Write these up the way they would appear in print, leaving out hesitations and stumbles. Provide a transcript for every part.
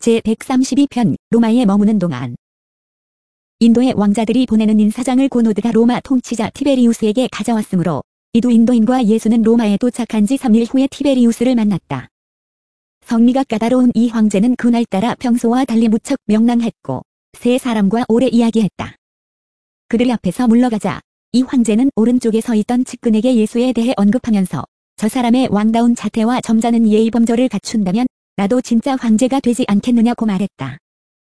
제132편 로마에 머무는 동안 인도의 왕자들이 보내는 인사장을 고노드가 로마 통치자 티베리우스에게 가져왔으므로 이두 인도인과 예수는 로마에 도착한 지 3일 후에 티베리우스를 만났다. 성미가 까다로운 이 황제는 그날따라 평소와 달리 무척 명랑했고 세 사람과 오래 이야기했다. 그들 앞에서 물러가자 이 황제는 오른쪽에 서 있던 측근에게 예수에 대해 언급하면서 저 사람의 왕다운 자태와 점잖은 예의범절을 갖춘다면 나도 진짜 황제가 되지 않겠느냐고 말했다.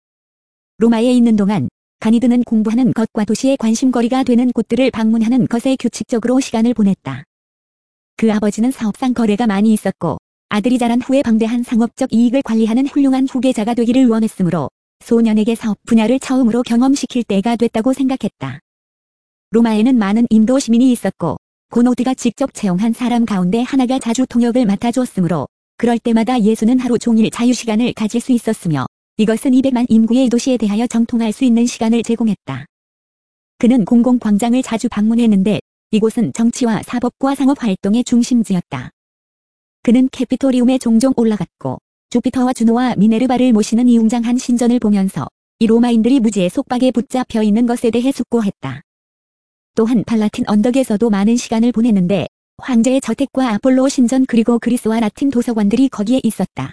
로마에 있는 동안 가니드는 공부하는 것과 도시의 관심거리가 되는 곳들을 방문하는 것에 규칙적으로 시간을 보냈다. 그 아버지는 사업상 거래가 많이 있었고 아들이 자란 후에 방대한 상업적 이익을 관리하는 훌륭한 후계자가 되기를 원했으므로 소년에게 사업 분야를 처음으로 경험시킬 때가 됐다고 생각했다. 로마에는 많은 인도 시민이 있었고 고노드가 직접 채용한 사람 가운데 하나가 자주 통역을 맡아주었으므로 그럴 때마다 예수는 하루 종일 자유시간을 가질 수 있었으며 이것은 200만 인구의 이 도시에 대하여 정통할 수 있는 시간을 제공했다. 그는 공공광장을 자주 방문했는데 이곳은 정치와 사법과 상업활동의 중심지였다. 그는 캐피토리움에 종종 올라갔고 주피터와 주노와 미네르바를 모시는 이 웅장한 신전을 보면서 이 로마인들이 무지의 속박에 붙잡혀 있는 것에 대해 숙고했다. 또한 팔라틴 언덕에서도 많은 시간을 보냈는데 황제의 저택과 아폴로 신전 그리고 그리스와 라틴 도서관들이 거기에 있었다.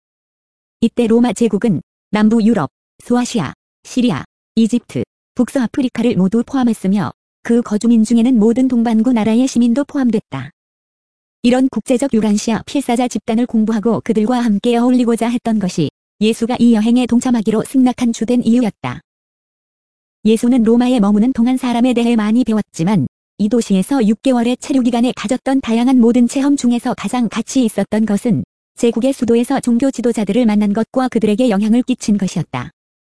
이때 로마 제국은 남부 유럽, 소아시아, 시리아, 이집트, 북서아프리카를 모두 포함했으며 그 거주민 중에는 모든 동반구 나라의 시민도 포함됐다. 이런 국제적 유란시아 필사자 집단을 공부하고 그들과 함께 어울리고자 했던 것이 예수가 이 여행에 동참하기로 승낙한 주된 이유였다. 예수는 로마에 머무는 동안 사람에 대해 많이 배웠지만 이 도시에서 6개월의 체류기간에 가졌던 다양한 모든 체험 중에서 가장 가치 있었던 것은 제국의 수도에서 종교 지도자들을 만난 것과 그들에게 영향을 끼친 것이었다.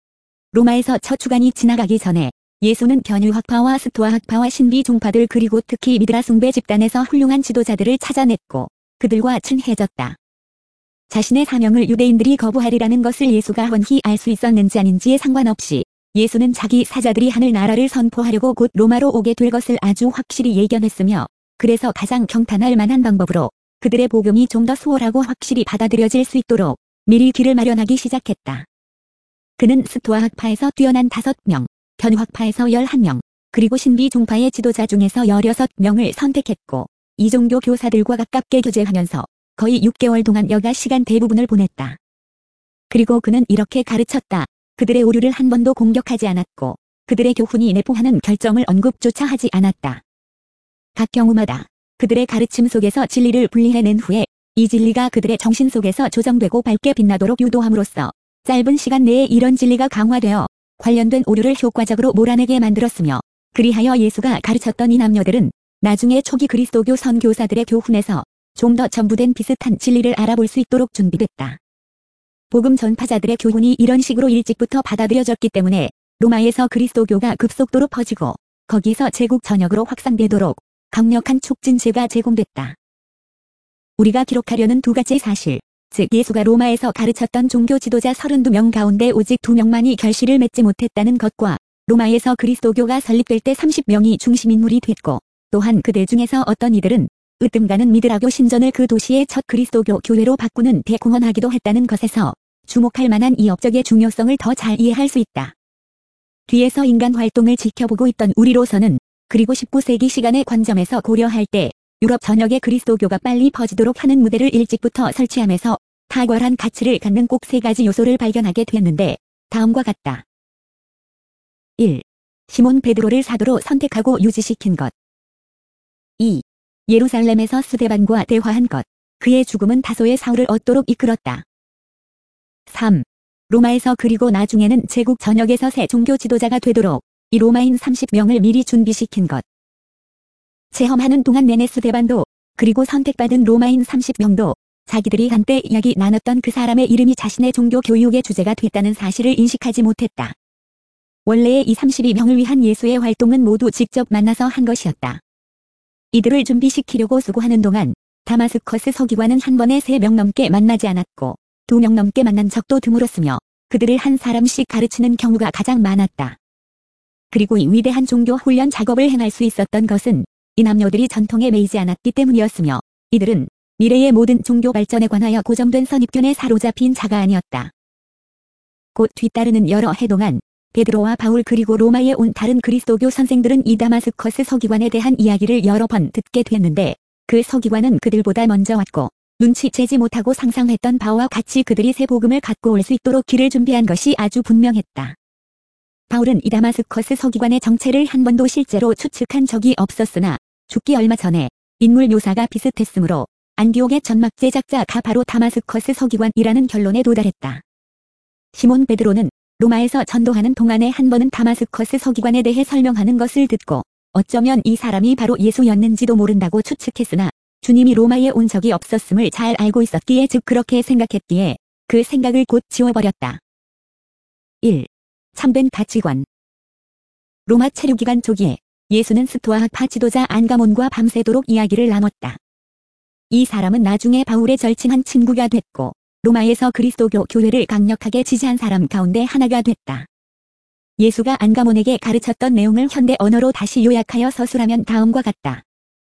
로마에서 첫 주간이 지나가기 전에 예수는 변유학파와 스토아학파와 신비 종파들 그리고 특히 미드라 숭배 집단에서 훌륭한 지도자들을 찾아냈고 그들과 친해졌다. 자신의 사명을 유대인들이 거부하리라는 것을 예수가 훤히 알 수 있었는지 아닌지에 상관없이 예수는 자기 사자들이 하늘나라를 선포하려고 곧 로마로 오게 될 것을 아주 확실히 예견했으며 그래서 가장 경탄할 만한 방법으로 그들의 복음이 좀 더 수월하고 확실히 받아들여질 수 있도록 미리 길을 마련하기 시작했다. 그는 스토아학파에서 뛰어난 5명, 변유학파에서 11명, 그리고 신비 종파의 지도자 중에서 16명을 선택했고 이 종교 교사들과 가깝게 교제하면서 거의 6개월 동안 여가 시간 대부분을 보냈다. 그리고 그는 이렇게 가르쳤다. 그들의 오류를 한 번도 공격하지 않았고 그들의 교훈이 내포하는 결점을 언급조차 하지 않았다. 각 경우마다 그들의 가르침 속에서 진리를 분리해낸 후에 이 진리가 그들의 정신 속에서 조정되고 밝게 빛나도록 유도함으로써 짧은 시간 내에 이런 진리가 강화되어 관련된 오류를 효과적으로 몰아내게 만들었으며 그리하여 예수가 가르쳤던 이 남녀들은 나중에 초기 그리스도교 선교사들의 교훈에서 좀 더 전부된 비슷한 진리를 알아볼 수 있도록 준비됐다. 복음 전파자들의 교훈이 이런 식으로 일찍부터 받아들여졌기 때문에 로마에서 그리스도교가 급속도로 퍼지고 거기서 제국 전역으로 확산되도록 강력한 촉진제가 제공됐다. 우리가 기록하려는 두 가지 사실, 즉 예수가 로마에서 가르쳤던 종교 지도자 32명 가운데 오직 2명만이 결실을 맺지 못했다는 것과 로마에서 그리스도교가 설립될 때 30명이 중심인물이 됐고 또한 그들 중에서 어떤 이들은 으뜸가는 미드라교 신전을 그 도시의 첫 그리스도교 교회로 바꾸는 데 공헌하기도 했다는 것에서 주목할 만한 이 업적의 중요성을 더 잘 이해할 수 있다. 뒤에서 인간 활동을 지켜보고 있던 우리로서는 그리고 19세기 시간의 관점에서 고려할 때 유럽 전역에 그리스도교가 빨리 퍼지도록 하는 무대를 일찍부터 설치하면서 탁월한 가치를 갖는 꼭 3가지 요소를 발견하게 되었는데 다음과 같다. 1. 시몬 베드로를 사도로 선택하고 유지시킨 것. 2. 예루살렘에서 스데반과 대화한 것. 그의 죽음은 다소의 사울을 얻도록 이끌었다. 3. 로마에서 그리고 나중에는 제국 전역에서 새 종교 지도자가 되도록 이 로마인 30명을 미리 준비시킨 것. 체험하는 동안 내내 스데반도 그리고 선택받은 로마인 30명도 자기들이 한때 이야기 나눴던 그 사람의 이름이 자신의 종교 교육의 주제가 됐다는 사실을 인식하지 못했다. 원래의 이 32명을 위한 예수의 활동은 모두 직접 만나서 한 것이었다. 이들을 준비시키려고 수고하는 동안 다마스커스 서기관은 한 번에 3명 넘게 만나지 않았고 2명 넘게 만난 적도 드물었으며 그들을 한 사람씩 가르치는 경우가 가장 많았다. 그리고 이 위대한 종교 훈련 작업을 행할 수 있었던 것은 이 남녀들이 전통에 매이지 않았기 때문이었으며 이들은 미래의 모든 종교 발전에 관하여 고정된 선입견에 사로잡힌 자가 아니었다. 곧 뒤따르는 여러 해 동안 베드로와 바울 그리고 로마에 온 다른 그리스도교 선생들은 이 다마스커스 서기관에 대한 이야기를 여러 번 듣게 됐는데 그 서기관은 그들보다 먼저 왔고 눈치채지 못하고 상상했던 바와 같이 그들이 새 복음을 갖고 올 수 있도록 길을 준비한 것이 아주 분명했다. 바울은 이 다마스커스 서기관의 정체를 한 번도 실제로 추측한 적이 없었으나 죽기 얼마 전에 인물 묘사가 비슷했으므로 안디옥의 전막 제작자가 바로 다마스커스 서기관이라는 결론에 도달했다. 시몬 베드로는 로마에서 전도하는 동안에 한 번은 다마스커스 서기관에 대해 설명하는 것을 듣고 어쩌면 이 사람이 바로 예수였는지도 모른다고 추측했으나 주님이 로마에 온 적이 없었음을 잘 알고 있었기에 즉 그렇게 생각했기에 그 생각을 곧 지워버렸다. 1. 참된 가치관. 로마 체류기간 초기에 예수는 스토아 학파 지도자 안가몬과 밤새도록 이야기를 나눴다. 이 사람은 나중에 바울의 절친한 친구가 됐고 로마에서 그리스도교 교회를 강력하게 지지한 사람 가운데 하나가 됐다. 예수가 안가몬에게 가르쳤던 내용을 현대 언어로 다시 요약하여 서술하면 다음과 같다.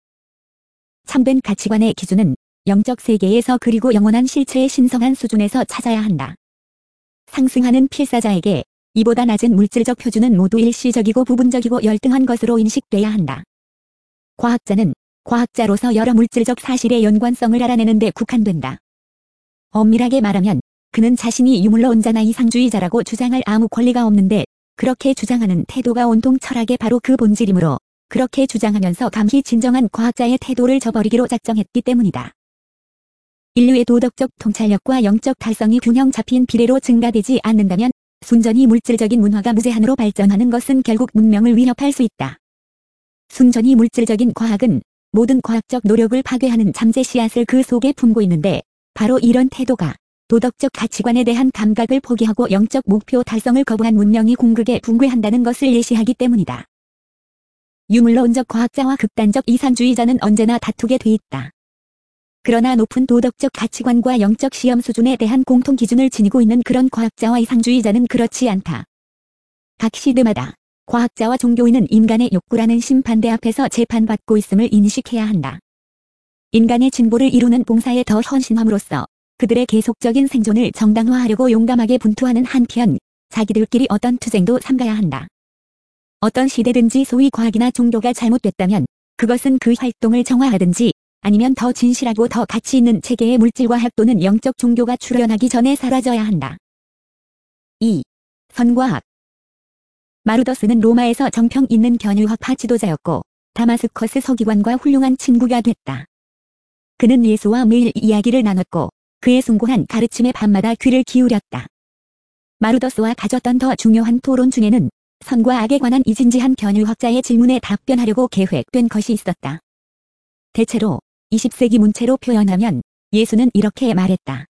참된 가치관의 기준은 영적 세계에서 그리고 영원한 실체의 신성한 수준에서 찾아야 한다. 상승하는 필사자에게 이보다 낮은 물질적 표준은 모두 일시적이고 부분적이고 열등한 것으로 인식돼야 한다. 과학자는 과학자로서 여러 물질적 사실의 연관성을 알아내는 데 국한된다. 엄밀하게 말하면 그는 자신이 유물론자나 이상주의자라고 주장할 아무 권리가 없는데 그렇게 주장하는 태도가 온통 철학의 바로 그 본질이므로 그렇게 주장하면서 감히 진정한 과학자의 태도를 저버리기로 작정했기 때문이다. 인류의 도덕적 통찰력과 영적 달성이 균형 잡힌 비례로 증가되지 않는다면 순전히 물질적인 문화가 무제한으로 발전하는 것은 결국 문명을 위협할 수 있다. 순전히 물질적인 과학은 모든 과학적 노력을 파괴하는 잠재 씨앗을 그 속에 품고 있는데 바로 이런 태도가 도덕적 가치관에 대한 감각을 포기하고 영적 목표 달성을 거부한 문명이 궁극에 붕괴한다는 것을 예시하기 때문이다. 유물론적 과학자와 극단적 이상주의자는 언제나 다투게 돼 있다. 그러나 높은 도덕적 가치관과 영적 시험 수준에 대한 공통 기준을 지니고 있는 그런 과학자와 이상주의자는 그렇지 않다. 각 시대마다 과학자와 종교인은 인간의 욕구라는 심판대 앞에서 재판받고 있음을 인식해야 한다. 인간의 진보를 이루는 봉사에 더 헌신함으로써 그들의 계속적인 생존을 정당화하려고 용감하게 분투하는 한편 자기들끼리 어떤 투쟁도 삼가야 한다. 어떤 시대든지 소위 과학이나 종교가 잘못됐다면 그것은 그 활동을 정화하든지 아니면 더 진실하고 더 가치 있는 체계의 물질과학 또는 영적 종교가 출현하기 전에 사라져야 한다. 2. 선과학. 마르더스는 로마에서 정평 있는 견유학파 지도자였고 다마스커스 서기관과 훌륭한 친구가 됐다. 그는 예수와 매일 이야기를 나눴고 그의 숭고한 가르침에 밤마다 귀를 기울였다. 마르더스와 가졌던 더 중요한 토론 중에는 선과 악에 관한 이 진지한 견유학자의 질문에 답변하려고 계획된 것이 있었다. 대체로 20세기 문체로 표현하면 예수는 이렇게 말했다.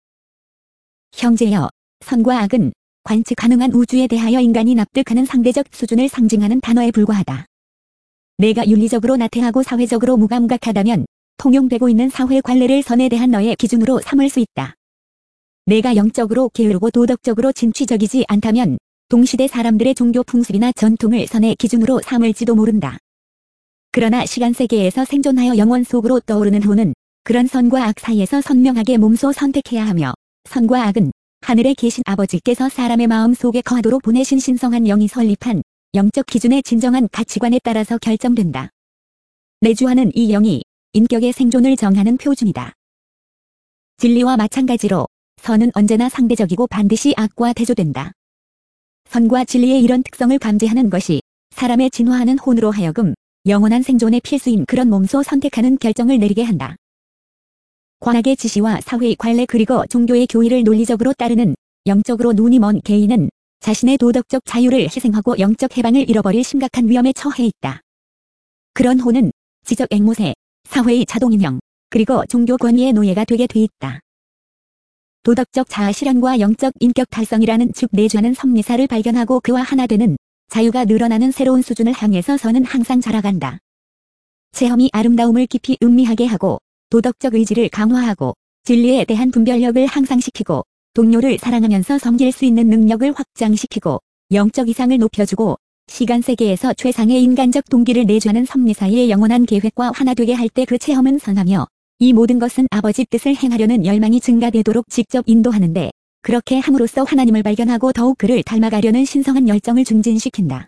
형제여, 선과 악은 관측 가능한 우주에 대하여 인간이 납득하는 상대적 수준을 상징하는 단어에 불과하다. 내가 윤리적으로 나태하고 사회적으로 무감각하다면 통용되고 있는 사회 관례를 선에 대한 너의 기준으로 삼을 수 있다. 내가 영적으로 게으르고 도덕적으로 진취적이지 않다면 동시대 사람들의 종교 풍습이나 전통을 선의 기준으로 삼을지도 모른다. 그러나 시간 세계에서 생존하여 영원 속으로 떠오르는 후는 그런 선과 악 사이에서 선명하게 몸소 선택해야 하며 선과 악은 하늘에 계신 아버지께서 사람의 마음 속에 거하도록 보내신 신성한 영이 설립한 영적 기준의 진정한 가치관에 따라서 결정된다. 내주하는 이 영이 인격의 생존을 정하는 표준이다. 진리와 마찬가지로 선은 언제나 상대적이고 반드시 악과 대조된다. 선과 진리의 이런 특성을 감지하는 것이 사람의 진화하는 혼으로 하여금 영원한 생존의 필수인 그런 몸소 선택하는 결정을 내리게 한다. 과학의 지시와 사회의 관례 그리고 종교의 교의를 논리적으로 따르는 영적으로 눈이 먼 개인은 자신의 도덕적 자유를 희생하고 영적 해방을 잃어버릴 심각한 위험에 처해 있다. 그런 혼은 지적 앵무새, 사회의 자동인형, 그리고 종교 권위의 노예가 되게 돼 있다. 도덕적 자아 실현과 영적 인격 달성이라는 즉 내주하는 섭리사를 발견하고 그와 하나 되는 자유가 늘어나는 새로운 수준을 향해서 선은 항상 자라간다. 체험이 아름다움을 깊이 음미하게 하고 도덕적 의지를 강화하고 진리에 대한 분별력을 향상시키고 동료를 사랑하면서 섬길 수 있는 능력을 확장시키고 영적 이상을 높여주고 시간 세계에서 최상의 인간적 동기를 내주하는 섭리사의 영원한 계획과 하나 되게 할 때 그 체험은 선하며 이 모든 것은 아버지 뜻을 행하려는 열망이 증가되도록 직접 인도하는데 그렇게 함으로써 하나님을 발견하고 더욱 그를 닮아가려는 신성한 열정을 증진시킨다.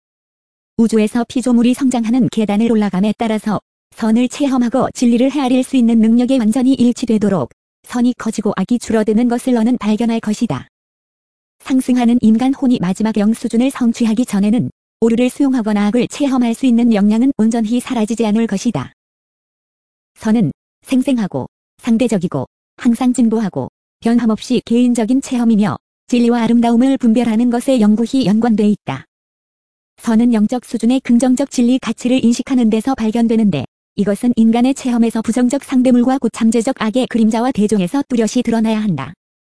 우주에서 피조물이 성장하는 계단을 올라감에 따라서 선을 체험하고 진리를 헤아릴 수 있는 능력에 완전히 일치되도록 선이 커지고 악이 줄어드는 것을 너는 발견할 것이다. 상승하는 인간 혼이 마지막 영수준을 성취하기 전에는 오류를 수용하거나 악을 체험할 수 있는 역량은 온전히 사라지지 않을 것이다. 선은 생생하고 상대적이고 항상 진보하고 변함없이 개인적인 체험이며 진리와 아름다움을 분별하는 것에 영구히 연관돼 있다. 선은 영적 수준의 긍정적 진리 가치를 인식하는 데서 발견되는데 이것은 인간의 체험에서 부정적 상대물과 고참재적 악의 그림자와 대종에서 뚜렷이 드러나야 한다.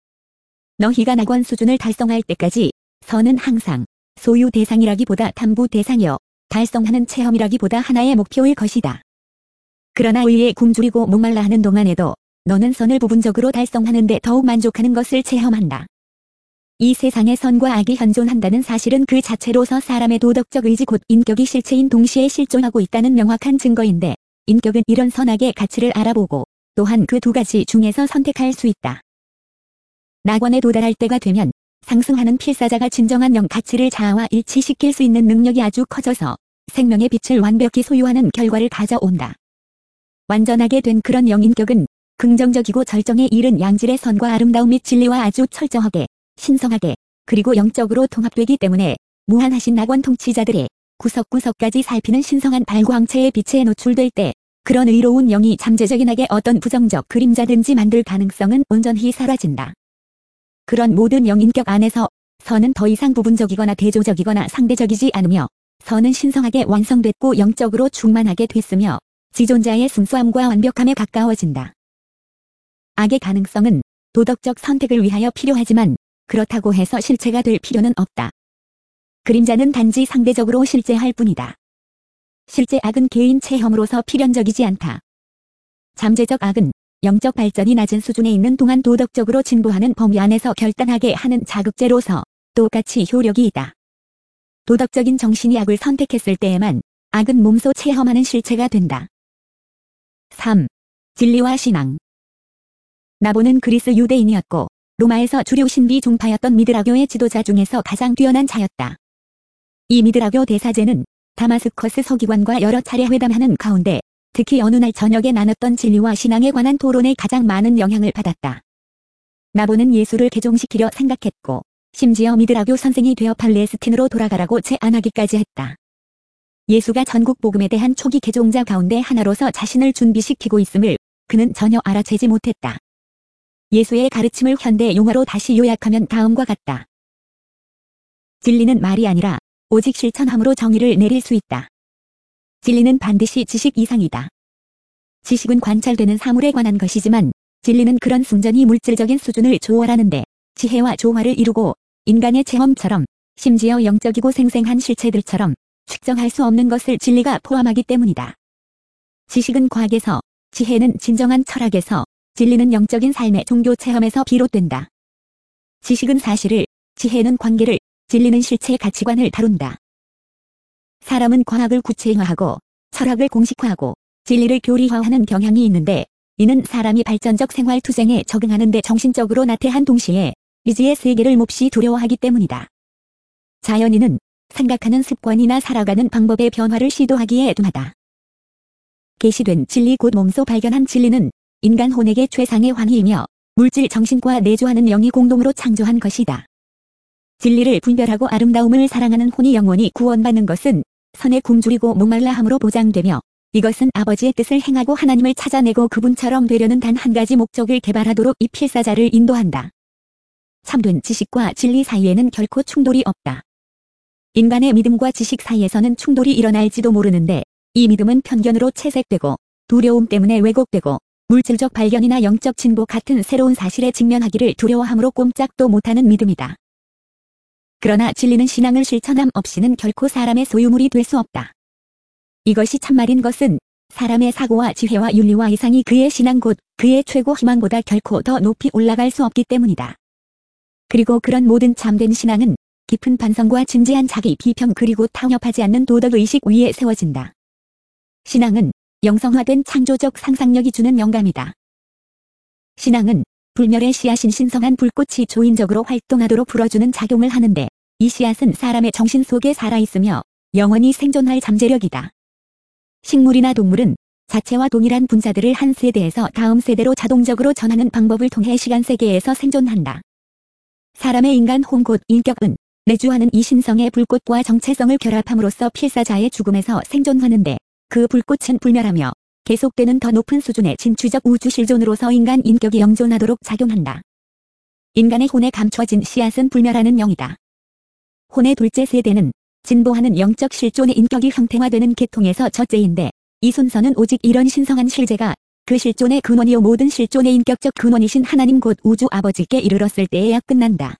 너희가 낙원 수준을 달성할 때까지 선은 항상 소유 대상이라기보다 탐구 대상이요 달성하는 체험이라기보다 하나의 목표일 것이다. 그러나 의에 굶주리고 목말라 하는 동안에도 너는 선을 부분적으로 달성하는데 더욱 만족하는 것을 체험한다. 이 세상에 선과 악이 현존한다는 사실은 그 자체로서 사람의 도덕적 의지 곧 인격이 실체인 동시에 실존하고 있다는 명확한 증거인데 인격은 이런 선악의 가치를 알아보고 또한 그 두 가지 중에서 선택할 수 있다. 낙원에 도달할 때가 되면 상승하는 필사자가 진정한 영 가치를 자아와 일치시킬 수 있는 능력이 아주 커져서 생명의 빛을 완벽히 소유하는 결과를 가져온다. 완전하게 된 그런 영인격은 긍정적이고 절정에 이른 양질의 선과 아름다움 및 진리와 아주 철저하게 신성하게 그리고 영적으로 통합되기 때문에 무한하신 낙원 통치자들의 구석구석까지 살피는 신성한 발광체의 빛에 노출될 때 그런 의로운 영이 잠재적인 악의 어떤 부정적 그림자든지 만들 가능성은 온전히 사라진다. 그런 모든 영인격 안에서 선은 더 이상 부분적이거나 대조적이거나 상대적이지 않으며 선은 신성하게 완성됐고 영적으로 충만하게 됐으며 지존자의 순수함과 완벽함에 가까워진다. 악의 가능성은 도덕적 선택을 위하여 필요하지만 그렇다고 해서 실체가 될 필요는 없다. 그림자는 단지 상대적으로 실제할 뿐이다. 실제 악은 개인 체험으로서 필연적이지 않다. 잠재적 악은 영적 발전이 낮은 수준에 있는 동안 도덕적으로 진보하는 범위 안에서 결단하게 하는 자극제로서 똑같이 효력이 있다. 도덕적인 정신이 악을 선택했을 때에만 악은 몸소 체험하는 실체가 된다. 3. 진리와 신앙. 나보는 그리스 유대인이었고 로마에서 주류 신비 종파였던 미드라교의 지도자 중에서 가장 뛰어난 자였다. 이 미드라교 대사제는 다마스커스 서기관과 여러 차례 회담하는 가운데 특히 어느 날 저녁에 나눴던 진리와 신앙에 관한 토론에 가장 많은 영향을 받았다. 나보는 예수를 개종시키려 생각했고 심지어 미드라교 선생이 되어 팔레스틴으로 돌아가라고 제안하기까지 했다. 예수가 전국 복음에 대한 초기 개종자 가운데 하나로서 자신을 준비시키고 있음을 그는 전혀 알아채지 못했다. 예수의 가르침을 현대 용어로 다시 요약하면 다음과 같다. 진리는 말이 아니라 오직 실천함으로 정의를 내릴 수 있다. 진리는 반드시 지식 이상이다. 지식은 관찰되는 사물에 관한 것이지만 진리는 그런 순전히 물질적인 수준을 초월하는데 지혜와 조화를 이루고 인간의 체험처럼 심지어 영적이고 생생한 실체들처럼 측정할 수 없는 것을 진리가 포함하기 때문이다. 지식은 과학에서, 지혜는 진정한 철학에서, 진리는 영적인 삶의 종교 체험에서 비롯된다. 지식은 사실을, 지혜는 관계를, 진리는 실체의 가치관을 다룬다. 사람은 과학을 구체화하고 철학을 공식화하고 진리를 교리화하는 경향이 있는데 이는 사람이 발전적 생활 투쟁에 적응하는 데 정신적으로 나태한 동시에 미지의 세계를 몹시 두려워하기 때문이다. 자연인은 생각하는 습관이나 살아가는 방법의 변화를 시도하기에 둔하다. 계시된 진리 곧 몸소 발견한 진리는 인간 혼에게 최상의 환희이며 물질 정신과 내조하는 영이 공동으로 창조한 것이다. 진리를 분별하고 아름다움을 사랑하는 혼이 영원히 구원받는 것은 선에 굶주리고 목말라함으로 보장되며 이것은 아버지의 뜻을 행하고 하나님을 찾아내고 그분처럼 되려는 단 한 가지 목적을 개발하도록 이 필사자를 인도한다. 참된 지식과 진리 사이에는 결코 충돌이 없다. 인간의 믿음과 지식 사이에서는 충돌이 일어날지도 모르는데 이 믿음은 편견으로 채색되고 두려움 때문에 왜곡되고 물질적 발견이나 영적 진보 같은 새로운 사실에 직면하기를 두려워함으로 꼼짝도 못하는 믿음이다. 그러나 진리는 신앙을 실천함 없이는 결코 사람의 소유물이 될 수 없다. 이것이 참말인 것은 사람의 사고와 지혜와 윤리와 이상이 그의 신앙 곧 그의 최고 희망보다 결코 더 높이 올라갈 수 없기 때문이다. 그리고 그런 모든 참된 신앙은 깊은 반성과 진지한 자기 비평 그리고 타협하지 않는 도덕의식 위에 세워진다. 신앙은 영성화된 창조적 상상력이 주는 영감이다. 신앙은 불멸의 씨앗인 신성한 불꽃이 조인적으로 활동하도록 불어주는 작용을 하는데 이 씨앗은 사람의 정신 속에 살아있으며 영원히 생존할 잠재력이다. 식물이나 동물은 자체와 동일한 분자들을 한 세대에서 다음 세대로 자동적으로 전하는 방법을 통해 시간 세계에서 생존한다. 사람의 인간 혼 곧 인격은 내주하는 이 신성의 불꽃과 정체성을 결합함으로써 필사자의 죽음에서 생존하는데 그 불꽃은 불멸하며 계속되는 더 높은 수준의 진취적 우주 실존으로서 인간 인격이 영존하도록 작용한다. 인간의 혼에 감춰진 씨앗은 불멸하는 영이다. 혼의 둘째 세대는 진보하는 영적 실존의 인격이 형태화되는 계통에서 첫째인데 이 순서는 오직 이런 신성한 실제가 그 실존의 근원이요 모든 실존의 인격적 근원이신 하나님 곧 우주 아버지께 이르렀을 때에야 끝난다.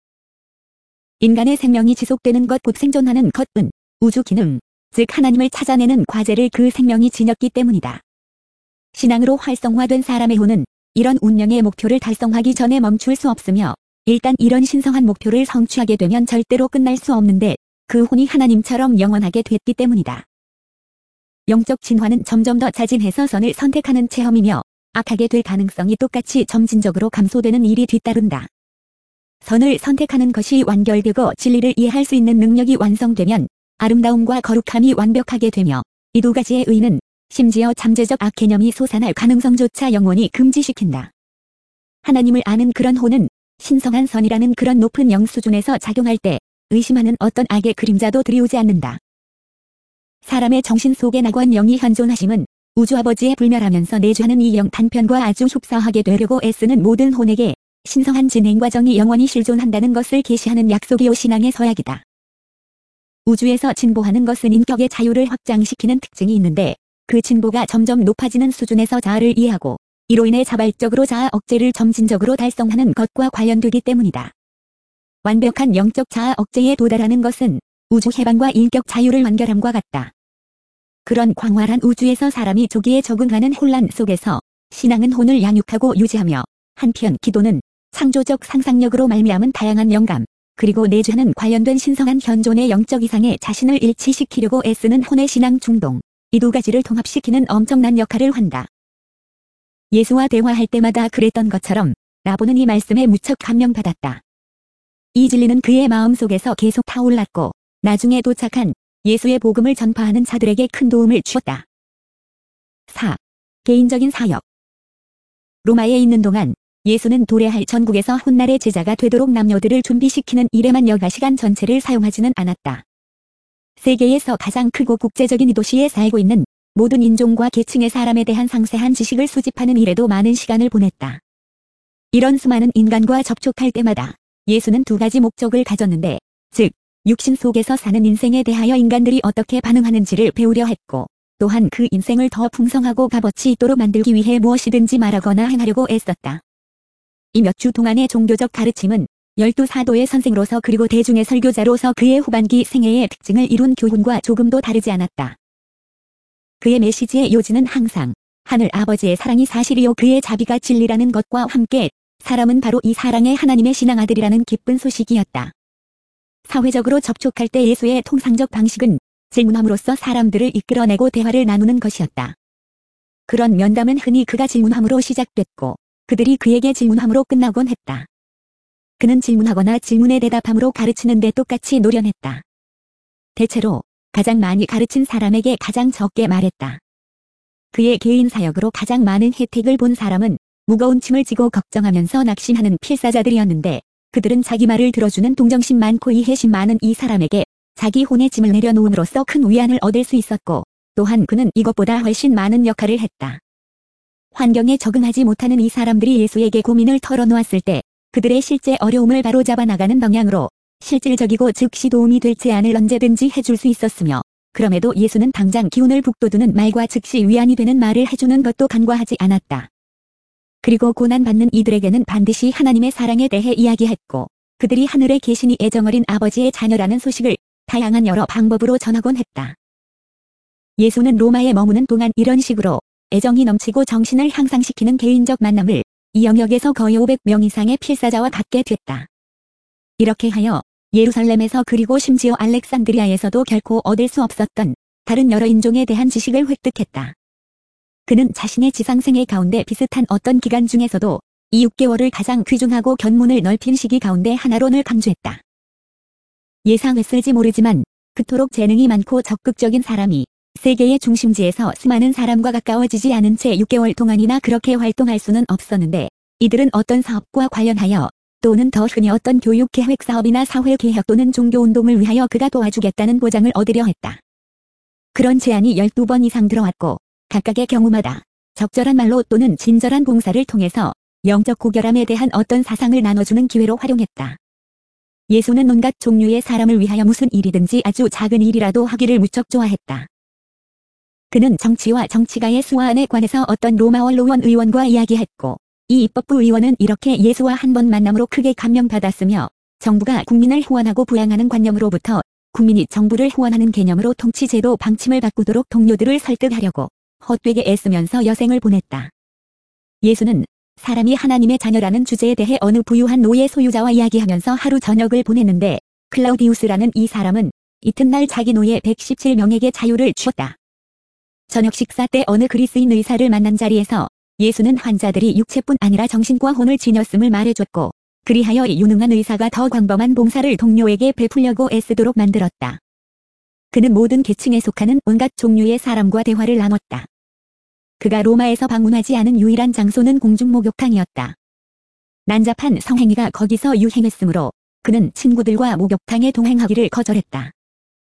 인간의 생명이 지속되는 것 곧 생존하는 것은 우주 기능, 즉 하나님을 찾아내는 과제를 그 생명이 지녔기 때문이다. 신앙으로 활성화된 사람의 혼은 이런 운명의 목표를 달성하기 전에 멈출 수 없으며 일단 이런 신성한 목표를 성취하게 되면 절대로 끝날 수 없는데 그 혼이 하나님처럼 영원하게 됐기 때문이다. 영적 진화는 점점 더 자진해서 선을 선택하는 체험이며 악하게 될 가능성이 똑같이 점진적으로 감소되는 일이 뒤따른다. 선을 선택하는 것이 완결되고 진리를 이해할 수 있는 능력이 완성되면 아름다움과 거룩함이 완벽하게 되며 이 두 가지의 의는 심지어 잠재적 악 개념이 솟아날 가능성조차 영원히 금지시킨다. 하나님을 아는 그런 혼은 신성한 선이라는 그런 높은 영 수준에서 작용할 때 의심하는 어떤 악의 그림자도 들이오지 않는다. 사람의 정신 속에 낙원 영이 현존하심은 우주 아버지의 불멸하면서 내주하는 이 영 단편과 아주 흡사하게 되려고 애쓰는 모든 혼에게 신성한 진행 과정이 영원히 실존한다는 것을 계시하는 약속이요 신앙의 서약이다. 우주에서 진보하는 것은 인격의 자유를 확장시키는 특징이 있는데 그 진보가 점점 높아지는 수준에서 자아를 이해하고 이로 인해 자발적으로 자아 억제를 점진적으로 달성하는 것과 관련되기 때문이다. 완벽한 영적 자아 억제에 도달하는 것은 우주 해방과 인격 자유를 완결함과 같다. 그런 광활한 우주에서 사람이 조기에 적응하는 혼란 속에서 신앙은 혼을 양육하고 유지하며 한편 기도는 창조적 상상력으로 말미암은 다양한 영감 그리고 내주하는 관련된 신성한 현존의 영적 이상에 자신을 일치시키려고 애쓰는 혼의 신앙 중동 이 두 가지를 통합시키는 엄청난 역할을 한다. 예수와 대화할 때마다 그랬던 것처럼 라보는 이 말씀에 무척 감명받았다. 이 진리는 그의 마음속에서 계속 타올랐고 나중에 도착한 예수의 복음을 전파하는 자들에게 큰 도움을 주었다. 4. 개인적인 사역. 로마에 있는 동안 예수는 도래할 전국에서 훗날의 제자가 되도록 남녀들을 준비시키는 일에만 여가 시간 전체를 사용하지는 않았다. 세계에서 가장 크고 국제적인 이 도시에 살고 있는 모든 인종과 계층의 사람에 대한 상세한 지식을 수집하는 일에도 많은 시간을 보냈다. 이런 수많은 인간과 접촉할 때마다 예수는 두 가지 목적을 가졌는데, 즉, 육신 속에서 사는 인생에 대하여 인간들이 어떻게 반응하는지를 배우려 했고, 또한 그 인생을 더 풍성하고 값어치 있도록 만들기 위해 무엇이든지 말하거나 행하려고 애썼다. 이 몇 주 동안의 종교적 가르침은 12사도의 선생으로서 그리고 대중의 설교자로서 그의 후반기 생애의 특징을 이룬 교훈과 조금도 다르지 않았다. 그의 메시지의 요지는 항상 하늘 아버지의 사랑이 사실이요 그의 자비가 진리라는 것과 함께 사람은 바로 이 사랑의 하나님의 신앙아들이라는 기쁜 소식이었다. 사회적으로 접촉할 때 예수의 통상적 방식은 질문함으로써 사람들을 이끌어내고 대화를 나누는 것이었다. 그런 면담은 흔히 그가 질문함으로 시작됐고 그들이 그에게 질문함으로 끝나곤 했다. 그는 질문하거나 질문에 대답함으로 가르치는 데 똑같이 노련했다. 대체로 가장 많이 가르친 사람에게 가장 적게 말했다. 그의 개인 사역으로 가장 많은 혜택을 본 사람은 무거운 짐을 지고 걱정하면서 낙심하는 필사자들이었는데 그들은 자기 말을 들어주는 동정심 많고 이해심 많은 이 사람에게 자기 혼의 짐을 내려놓음으로써 큰 위안을 얻을 수 있었고 또한 그는 이것보다 훨씬 많은 역할을 했다. 환경에 적응하지 못하는 이 사람들이 예수에게 고민을 털어놓았을 때 그들의 실제 어려움을 바로잡아 나가는 방향으로 실질적이고 즉시 도움이 될 제안을 언제든지 해줄 수 있었으며 그럼에도 예수는 당장 기운을 북돋우는 말과 즉시 위안이 되는 말을 해주는 것도 간과하지 않았다. 그리고 고난받는 이들에게는 반드시 하나님의 사랑에 대해 이야기했고 그들이 하늘에 계신 이 애정어린 아버지의 자녀라는 소식을 다양한 여러 방법으로 전하곤 했다. 예수는 로마에 머무는 동안 이런 식으로 애정이 넘치고 정신을 향상시키는 개인적 만남을 이 영역에서 거의 500명 이상의 필사자와 갖게 됐다. 이렇게 하여 예루살렘에서 그리고 심지어 알렉산드리아에서도 결코 얻을 수 없었던 다른 여러 인종에 대한 지식을 획득했다. 그는 자신의 지상생애 가운데 비슷한 어떤 기간 중에서도 이 6개월을 가장 귀중하고 견문을 넓힌 시기 가운데 하나론을 강조했다. 예상했을지 모르지만 그토록 재능이 많고 적극적인 사람이 세계의 중심지에서 수많은 사람과 가까워지지 않은 채 6개월 동안이나 그렇게 활동할 수는 없었는데 이들은 어떤 사업과 관련하여 또는 더 흔히 어떤 교육계획 사업이나 사회개혁 또는 종교운동을 위하여 그가 도와주겠다는 보장을 얻으려 했다. 그런 제안이 12번 이상 들어왔고 각각의 경우마다 적절한 말로 또는 친절한 봉사를 통해서 영적 고결함에 대한 어떤 사상을 나눠주는 기회로 활용했다. 예수는 온갖 종류의 사람을 위하여 무슨 일이든지 아주 작은 일이라도 하기를 무척 좋아했다. 그는 정치와 정치가의 수완에 관해서 어떤 로마 원로원 의원과 이야기했고 이 입법부 의원은 이렇게 예수와 한 번 만남으로 크게 감명받았으며 정부가 국민을 후원하고 부양하는 관념으로부터 국민이 정부를 후원하는 개념으로 통치제도 방침을 바꾸도록 동료들을 설득하려고 헛되게 애쓰면서 여생을 보냈다. 예수는 사람이 하나님의 자녀라는 주제에 대해 어느 부유한 노예 소유자와 이야기하면서 하루 저녁을 보냈는데 클라우디우스라는 이 사람은 이튿날 자기 노예 117명에게 자유를 주었다. 저녁 식사 때 어느 그리스인 의사를 만난 자리에서 예수는 환자들이 육체뿐 아니라 정신과 혼을 지녔음을 말해줬고 그리하여 이 유능한 의사가 더 광범한 봉사를 동료에게 베풀려고 애쓰도록 만들었다. 그는 모든 계층에 속하는 온갖 종류의 사람과 대화를 나눴다. 그가 로마에서 방문하지 않은 유일한 장소는 공중 목욕탕이었다. 난잡한 성행위가 거기서 유행했으므로 그는 친구들과 목욕탕에 동행하기를 거절했다.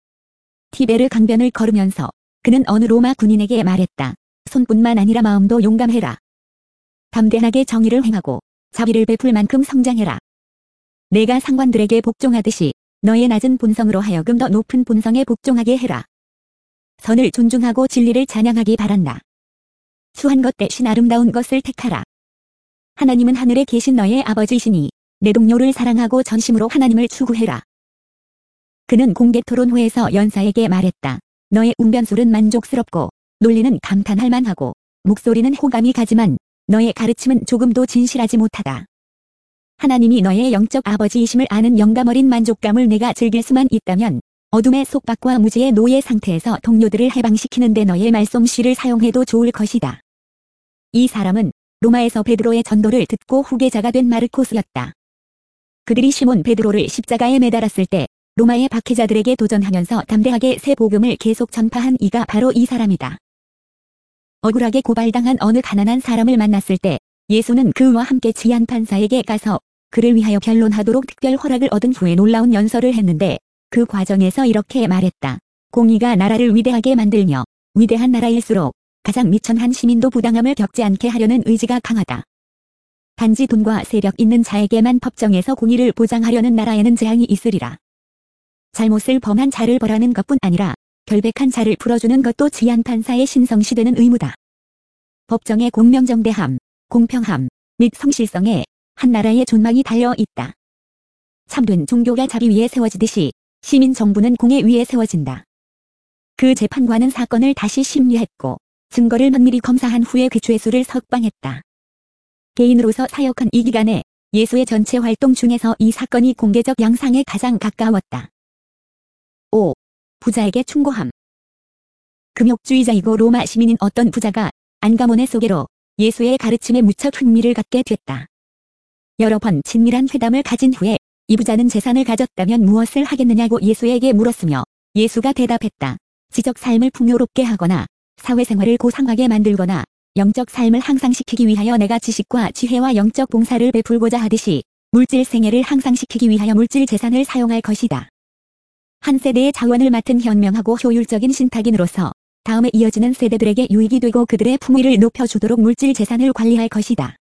티베르 강변을 걸으면서 그는 어느 로마 군인에게 말했다. 손뿐만 아니라 마음도 용감해라. 담대하게 정의를 행하고 자비를 베풀 만큼 성장해라. 내가 상관들에게 복종하듯이 너의 낮은 본성으로 하여금 더 높은 본성에 복종하게 해라. 선을 존중하고 진리를 찬양하기 바란다. 수한 것 대신 아름다운 것을 택하라. 하나님은 하늘에 계신 너의 아버지시니 내 동료를 사랑하고 전심으로 하나님을 추구해라. 그는 공개 토론회에서 연사에게 말했다. 너의 웅변술은 만족스럽고 논리는 감탄할 만하고 목소리는 호감이 가지만 너의 가르침은 조금도 진실하지 못하다. 하나님이 너의 영적 아버지이심을 아는 영감어린 만족감을 내가 즐길 수만 있다면 어둠의 속박과 무지의 노예 상태에서 동료들을 해방시키는데 너의 말솜씨를 사용해도 좋을 것이다. 이 사람은 로마에서 베드로의 전도를 듣고 후계자가 된 마르코스였다. 그들이 시몬 베드로를 십자가에 매달았을 때 로마의 박해자들에게 도전하면서 담대하게 새 복음을 계속 전파한 이가 바로 이 사람이다. 억울하게 고발당한 어느 가난한 사람을 만났을 때 예수는 그와 함께 치안 판사에게 가서 그를 위하여 변론하도록 특별 허락을 얻은 후에 놀라운 연설을 했는데 그 과정에서 이렇게 말했다. 공의가 나라를 위대하게 만들며 위대한 나라일수록 가장 미천한 시민도 부당함을 겪지 않게 하려는 의지가 강하다. 단지 돈과 세력 있는 자에게만 법정에서 공의를 보장하려는 나라에는 재앙이 있으리라. 잘못을 범한 자를 벌하는 것뿐 아니라 결백한 자를 풀어주는 것도 치안 판사의 신성시되는 의무다. 법정의 공명정대함, 공평함 및 성실성에 한 나라의 존망이 달려 있다. 참된 종교가 자비 위에 세워지듯이 시민 정부는 공의 위에 세워진다. 그 재판관은 사건을 다시 심리했고 증거를 면밀히 검사한 후에 그 죄수를 석방했다. 개인으로서 사역한 이 기간에 예수의 전체 활동 중에서 이 사건이 공개적 양상에 가장 가까웠다. 5. 부자에게 충고함. 금욕주의자이고 로마 시민인 어떤 부자가 안가모네 소개로 예수의 가르침에 무척 흥미를 갖게 됐다. 여러 번 친밀한 회담을 가진 후에 이 부자는 재산을 가졌다면 무엇을 하겠느냐고 예수에게 물었으며 예수가 대답했다. 지적 삶을 풍요롭게 하거나 사회생활을 고상하게 만들거나 영적 삶을 향상시키기 위하여 내가 지식과 지혜와 영적 봉사를 베풀고자 하듯이 물질 생애를 향상시키기 위하여 물질 재산을 사용할 것이다. 한 세대의 자원을 맡은 현명하고 효율적인 신탁인으로서 다음에 이어지는 세대들에게 유익이 되고 그들의 품위를 높여주도록 물질 재산을 관리할 것이다.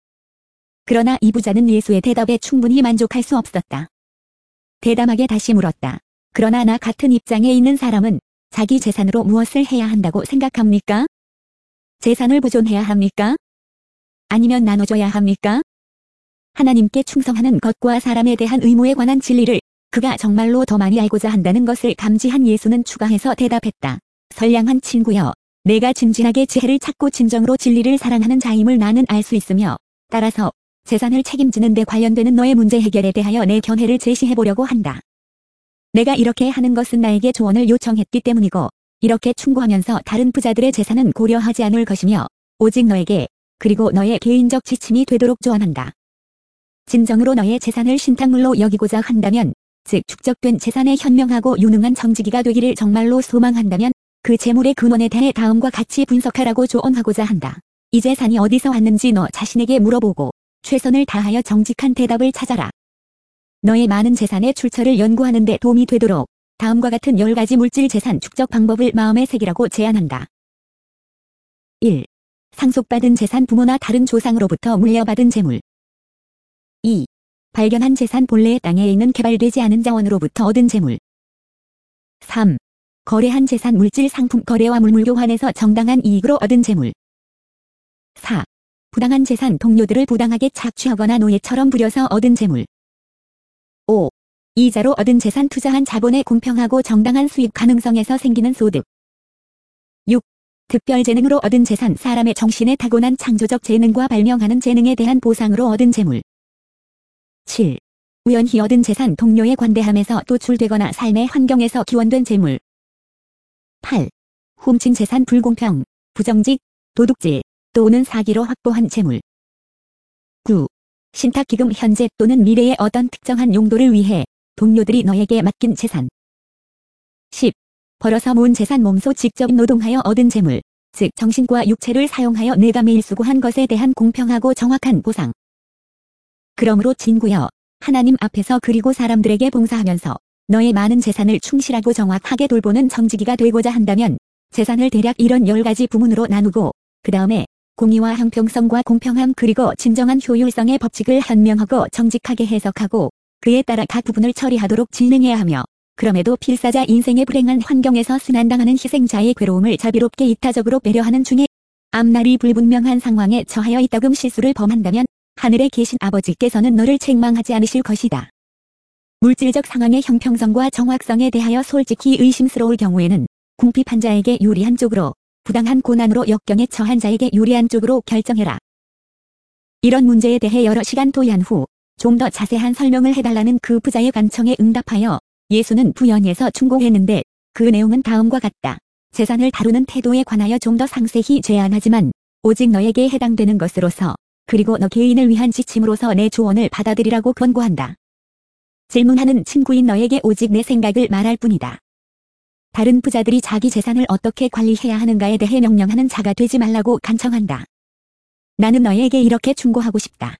그러나 이 부자는 예수의 대답에 충분히 만족할 수 없었다. 대담하게 다시 물었다. 그러나 나 같은 입장에 있는 사람은 자기 재산으로 무엇을 해야 한다고 생각합니까? 재산을 보존해야 합니까? 아니면 나눠줘야 합니까? 하나님께 충성하는 것과 사람에 대한 의무에 관한 진리를 그가 정말로 더 많이 알고자 한다는 것을 감지한 예수는 추가해서 대답했다. 선량한 친구여, 내가 진진하게 지혜를 찾고 진정으로 진리를 사랑하는 자임을 나는 알 수 있으며 따라서 재산을 책임지는 데 관련되는 너의 문제 해결에 대하여 내 견해를 제시해보려고 한다. 내가 이렇게 하는 것은 나에게 조언을 요청했기 때문이고 이렇게 충고하면서 다른 부자들의 재산은 고려하지 않을 것이며 오직 너에게 그리고 너의 개인적 지침이 되도록 조언한다. 진정으로 너의 재산을 신탁물로 여기고자 한다면, 즉 축적된 재산에 현명하고 유능한 정직이가 되기를 정말로 소망한다면 그 재물의 근원에 대해 다음과 같이 분석하라고 조언하고자 한다. 이 재산이 어디서 왔는지 너 자신에게 물어보고 최선을 다하여 정직한 대답을 찾아라. 너의 많은 재산의 출처를 연구하는 데 도움이 되도록 다음과 같은 10가지 물질 재산 축적 방법을 마음에 새기라고 제안한다. 1. 상속받은 재산 부모나 다른 조상으로부터 물려받은 재물. 2. 발견한 재산 본래의 땅에 있는 개발되지 않은 자원으로부터 얻은 재물. 3. 거래한 재산 물질 상품 거래와 물물교환에서 정당한 이익으로 얻은 재물. 4. 부당한 재산 동료들을 부당하게 착취하거나 노예처럼 부려서 얻은 재물. 5. 이자로 얻은 재산 투자한 자본의 공평하고 정당한 수익 가능성에서 생기는 소득. 6. 특별 재능으로 얻은 재산 사람의 정신에 타고난 창조적 재능과 발명하는 재능에 대한 보상으로 얻은 재물. 7. 우연히 얻은 재산 동료의 관대함에서 도출되거나 삶의 환경에서 기원된 재물. 8. 훔친 재산 불공평, 부정직, 도둑질, 또는 사기로 확보한 재물. 9. 신탁기금 현재 또는 미래의 어떤 특정한 용도를 위해 동료들이 너에게 맡긴 재산. 10. 벌어서 모은 재산 몸소 직접 노동하여 얻은 재물, 즉 정신과 육체를 사용하여 내가 매일 수고한 것에 대한 공평하고 정확한 보상. 그러므로 친구여, 하나님 앞에서 그리고 사람들에게 봉사하면서 너의 많은 재산을 충실하고 정확하게 돌보는 정직이가 되고자 한다면 재산을 대략 이런 10가지 부문으로 나누고 그 다음에 공의와 형평성과 공평함 그리고 진정한 효율성의 법칙을 현명하고 정직하게 해석하고 그에 따라 각 부분을 처리하도록 진행해야 하며 그럼에도 필사자 인생의 불행한 환경에서 순환당하는 희생자의 괴로움을 자비롭게 이타적으로 배려하는 중에 앞날이 불분명한 상황에 처하여 이따금 실수를 범한다면 하늘에 계신 아버지께서는 너를 책망하지 않으실 것이다. 물질적 상황의 형평성과 정확성에 대하여 솔직히 의심스러울 경우에는 궁핍한 자에게 유리한 쪽으로 부당한 고난으로 역경에 처한 자에게 유리한 쪽으로 결정해라. 이런 문제에 대해 여러 시간 토의한 후 좀 더 자세한 설명을 해달라는 그 부자의 간청에 응답하여 예수는 부연에서 충고했는데 그 내용은 다음과 같다. 재산을 다루는 태도에 관하여 좀 더 상세히 제안하지만 오직 너에게 해당되는 것으로서 그리고 너 개인을 위한 지침으로서 내 조언을 받아들이라고 권고한다. 질문하는 친구인 너에게 오직 내 생각을 말할 뿐이다. 다른 부자들이 자기 재산을 어떻게 관리해야 하는가에 대해 명령하는 자가 되지 말라고 간청한다. 나는 너에게 이렇게 충고하고 싶다.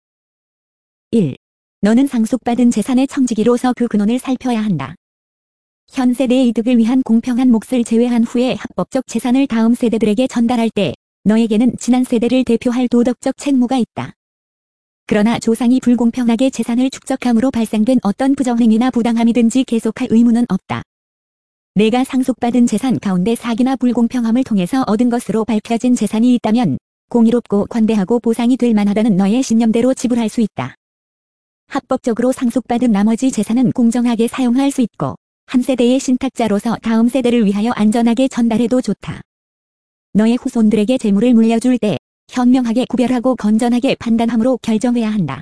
1. 너는 상속받은 재산의 청지기로서 그 근원을 살펴야 한다. 현 세대의 이득을 위한 공평한 몫을 제외한 후에 합법적 재산을 다음 세대들에게 전달할 때 너에게는 지난 세대를 대표할 도덕적 책무가 있다. 그러나 조상이 불공평하게 재산을 축적함으로 발생된 어떤 부정행위나 부당함이든지 계속할 의무는 없다. 내가 상속받은 재산 가운데 사기나 불공평함을 통해서 얻은 것으로 밝혀진 재산이 있다면 공의롭고 관대하고 보상이 될 만하다는 너의 신념대로 지불할 수 있다. 합법적으로 상속받은 나머지 재산은 공정하게 사용할 수 있고 한 세대의 신탁자로서 다음 세대를 위하여 안전하게 전달해도 좋다. 너의 후손들에게 재물을 물려줄 때 현명하게 구별하고 건전하게 판단함으로 결정해야 한다.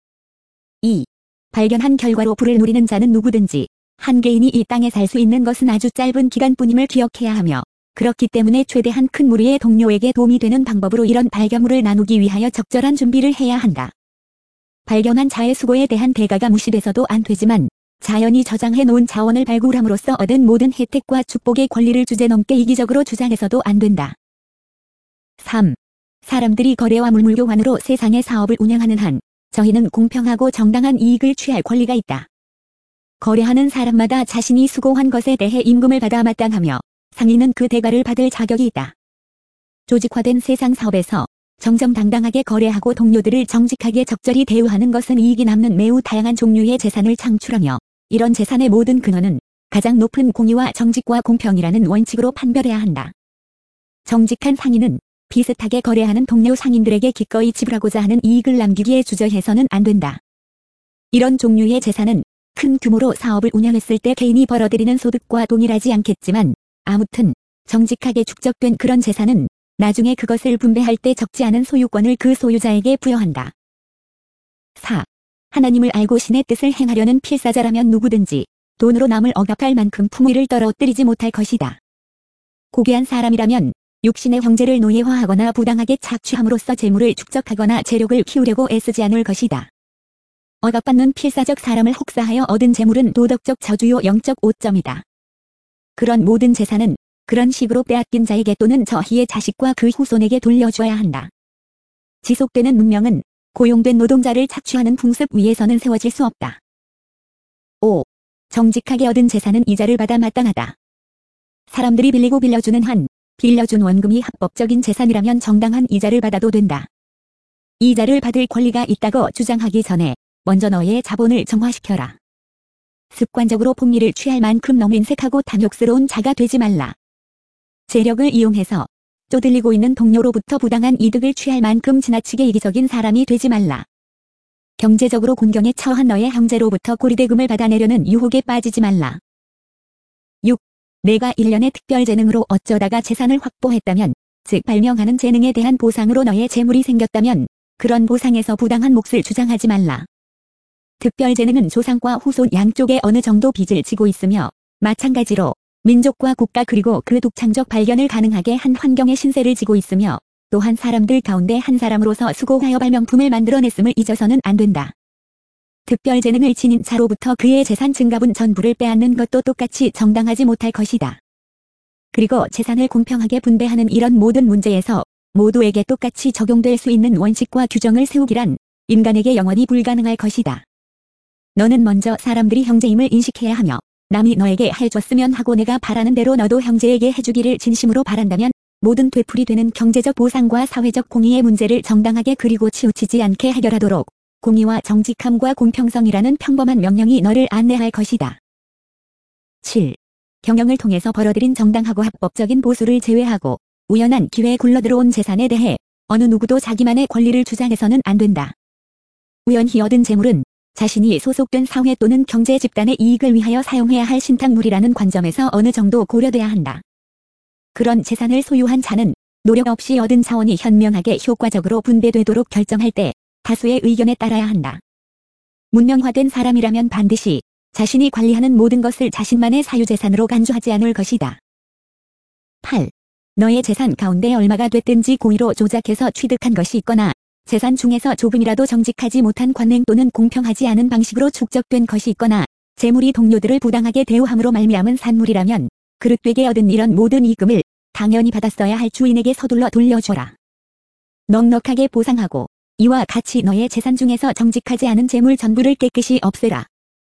2. 발견한 결과로 부를 누리는 자는 누구든지 한 개인이 이 땅에 살 수 있는 것은 아주 짧은 기간뿐임을 기억해야 하며 그렇기 때문에 최대한 큰 무리의 동료에게 도움이 되는 방법으로 이런 발견물을 나누기 위하여 적절한 준비를 해야 한다. 발견한 자의 수고에 대한 대가가 무시돼서도 안 되지만 자연이 저장해 놓은 자원을 발굴함으로써 얻은 모든 혜택과 축복의 권리를 주제넘게 이기적으로 주장해서도 안 된다. 3. 사람들이 거래와 물물교환으로 세상의 사업을 운영하는 한 저희는 공평하고 정당한 이익을 취할 권리가 있다. 거래하는 사람마다 자신이 수고한 것에 대해 임금을 받아 마땅하며 상인은 그 대가를 받을 자격이 있다. 조직화된 세상 사업에서 정정당당하게 거래하고 동료들을 정직하게 적절히 대우하는 것은 이익이 남는 매우 다양한 종류의 재산을 창출하며 이런 재산의 모든 근원은 가장 높은 공의와 정직과 공평이라는 원칙으로 판별해야 한다. 정직한 상인은 비슷하게 거래하는 동료 상인들에게 기꺼이 지불하고자 하는 이익을 남기기에 주저해서는 안 된다. 이런 종류의 재산은 큰 규모로 사업을 운영했을 때 개인이 벌어들이는 소득과 동일하지 않겠지만 아무튼 정직하게 축적된 그런 재산은 나중에 그것을 분배할 때 적지 않은 소유권을 그 소유자에게 부여한다. 4. 하나님을 알고 신의 뜻을 행하려는 필사자라면 누구든지 돈으로 남을 억압할 만큼 품위를 떨어뜨리지 못할 것이다. 고귀한 사람이라면 육신의 형제를 노예화하거나 부당하게 착취함으로써 재물을 축적하거나 재력을 키우려고 애쓰지 않을 것이다. 억압받는 필사적 사람을 혹사하여 얻은 재물은 도덕적 저주요 영적 오점이다. 그런 모든 재산은 그런 식으로 빼앗긴 자에게 또는 저희의 자식과 그 후손에게 돌려줘야 한다. 지속되는 문명은 고용된 노동자를 착취하는 풍습 위에서는 세워질 수 없다. 5. 정직하게 얻은 재산은 이자를 받아 마땅하다. 사람들이 빌리고 빌려주는 한 빌려준 원금이 합법적인 재산이라면 정당한 이자를 받아도 된다. 이자를 받을 권리가 있다고 주장하기 전에 먼저 너의 자본을 정화시켜라. 습관적으로 폭리를 취할 만큼 너무 인색하고 탐욕스러운 자가 되지 말라. 재력을 이용해서 쪼들리고 있는 동료로부터 부당한 이득을 취할 만큼 지나치게 이기적인 사람이 되지 말라. 경제적으로 곤경에 처한 너의 형제로부터 고리대금을 받아내려는 유혹에 빠지지 말라. 6. 내가 일련의 특별 재능으로 어쩌다가 재산을 확보했다면, 즉 발명하는 재능에 대한 보상으로 너의 재물이 생겼다면 그런 보상에서 부당한 몫을 주장하지 말라. 특별 재능은 조상과 후손 양쪽에 어느 정도 빚을 지고 있으며 마찬가지로 민족과 국가 그리고 그 독창적 발견을 가능하게 한 환경의 신세를 지고 있으며 또한 사람들 가운데 한 사람으로서 수고하여 발명품을 만들어냈음을 잊어서는 안 된다. 특별 재능을 지닌 자로부터 그의 재산 증가분 전부를 빼앗는 것도 똑같이 정당하지 못할 것이다. 그리고 재산을 공평하게 분배하는 이런 모든 문제에서 모두에게 똑같이 적용될 수 있는 원칙과 규정을 세우기란 인간에게 영원히 불가능할 것이다. 너는 먼저 사람들이 형제임을 인식해야 하며 남이 너에게 해줬으면 하고 내가 바라는 대로 너도 형제에게 해주기를 진심으로 바란다면 모든 되풀이 되는 경제적 보상과 사회적 공의의 문제를 정당하게 그리고 치우치지 않게 해결하도록 공의와 정직함과 공평성이라는 평범한 명령이 너를 안내할 것이다. 7. 경영을 통해서 벌어들인 정당하고 합법적인 보수를 제외하고 우연한 기회에 굴러들어온 재산에 대해 어느 누구도 자기만의 권리를 주장해서는 안 된다. 우연히 얻은 재물은 자신이 소속된 사회 또는 경제 집단의 이익을 위하여 사용해야 할 신탁물이라는 관점에서 어느 정도 고려돼야 한다. 그런 재산을 소유한 자는 노력 없이 얻은 자원이 현명하게 효과적으로 분배되도록 결정할 때 다수의 의견에 따라야 한다. 문명화된 사람이라면 반드시 자신이 관리하는 모든 것을 자신만의 사유재산으로 간주하지 않을 것이다. 8. 너의 재산 가운데 얼마가 됐든지 고의로 조작해서 취득한 것이 있거나 재산 중에서 조금이라도 정직하지 못한 관행 또는 공평하지 않은 방식으로 축적된 것이 있거나 재물이 동료들을 부당하게 대우함으로 말미암은 산물이라면 그릇되게 얻은 이런 모든 이금을 당연히 받았어야 할 주인에게 서둘러 돌려줘라. 넉넉하게 보상하고 이와 같이 너의 재산 중에서 정직하지 않은 재물 전부를 깨끗이 없애라.